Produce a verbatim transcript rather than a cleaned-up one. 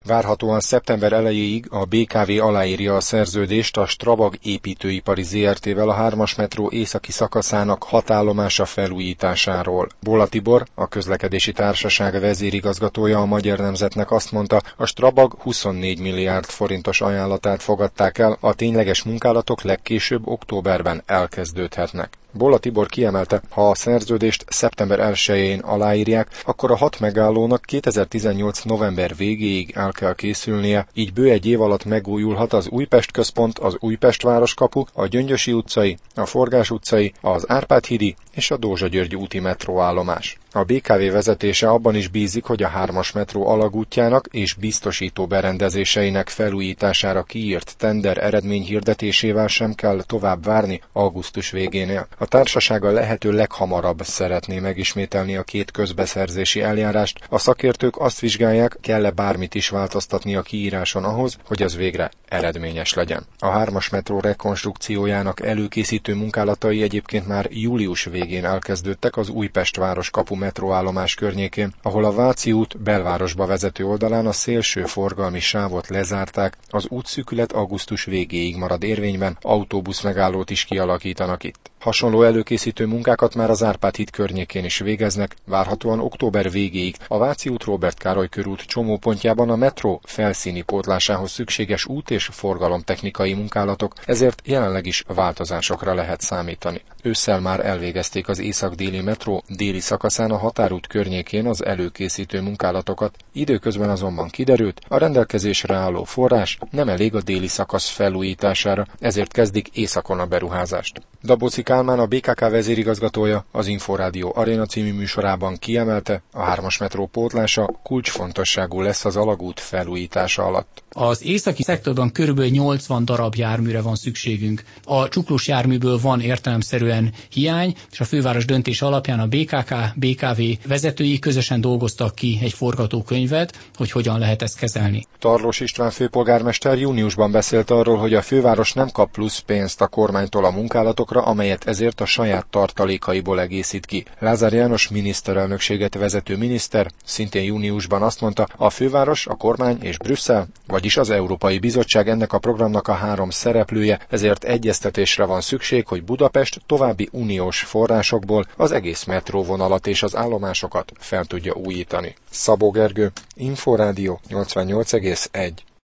Várhatóan szeptember elejéig a bé ká vé aláírja a szerződést a Strabag építőipari zé er té-vel a hármas metró északi szakaszának hatállomása felújításáról. Bóla Tibor, a közlekedési társaság vezérigazgatója a Magyar Nemzetnek azt mondta, a Strabag huszonnégy milliárd forintos ajánlatát fogadták el, a tényleges munkálatok legkésőbb októberben elkezdődhetnek. Bóla Tibor kiemelte, ha a szerződést szeptember elsején aláírják, akkor a hat megállónak kétezer-tizennyolc november végéig el kell készülnie, így bő egy év alatt megújulhat az Újpest központ, az Újpest városkapu, a Gyöngyösi utcai, a Forgás utcai, az Árpád-hídi és a Dózsa-György úti metróállomás. A bé ká vé vezetése abban is bízik, hogy a hármas metró alagútjának és biztosító berendezéseinek felújítására kiírt tender eredményhirdetésével sem kell tovább várni augusztus végénél. A társaság a lehető leghamarabb szeretné megismételni a két közbeszerzési eljárást. A szakértők azt vizsgálják, kell-e bármit is változtatni a kiíráson ahhoz, hogy az végre eredményes legyen. A hármas metró rekonstrukciójának előkészítő munkálatai egyébként már július végén elkezdődtek az Újpest városkapu metróállomás környékén, ahol a Váci út belvárosba vezető oldalán a szélső forgalmi sávot lezárták, az útszűkület augusztus végéig marad érvényben, autóbusz megállót is kialakítanak itt. Hasonló előkészítő munkákat már az Árpád-híd környékén is végeznek, várhatóan október végéig a Váci út Róbert Károly körút csomópontjában a metró felszíni pótlásához szükséges út- és forgalomtechnikai munkálatok, ezért jelenleg is változásokra lehet számítani. Ősszel már elvégezték az észak-déli metró déli szakaszán a határút környékén az előkészítő munkálatokat, időközben azonban kiderült, a rendelkezésre álló forrás nem elég a déli szakasz felújítására, ezért kezdik északon a beruházást. Dabóci Kálmán, a bé ká ká vezérigazgatója az Inforádió Aréna című műsorában kiemelte, a hármas metró pótlása kulcsfontosságú lesz az alagút felújítása alatt. Az északi szektorban körülbelül nyolcvan darab járműre van szükségünk. A csuklós járműből van értelemszerűen hiány, és a főváros döntés alapján a bé ká ká, bé ká vé vezetői közösen dolgoztak ki egy forgatókönyvet, hogy hogyan lehet ezt kezelni. Tarlós István főpolgármester júniusban beszélt arról, hogy a főváros nem kap plusz pénzt a kormánytól a munkálatokra, amelyet ezért a saját tartalékaiból egészít ki. Lázár János miniszterelnökséget vezető miniszter szintén júniusban azt mondta, a főváros, a kormány és Brüsszel, vagyis az Európai Bizottság ennek a programnak a három szereplője, ezért egyeztetésre van szükség, hogy Budapest további uniós forrásokból az egész metróvonalat és az állomásokat fel tudja újítani. Szabó Gergő, Inforádió nyolcvannyolc egész egy.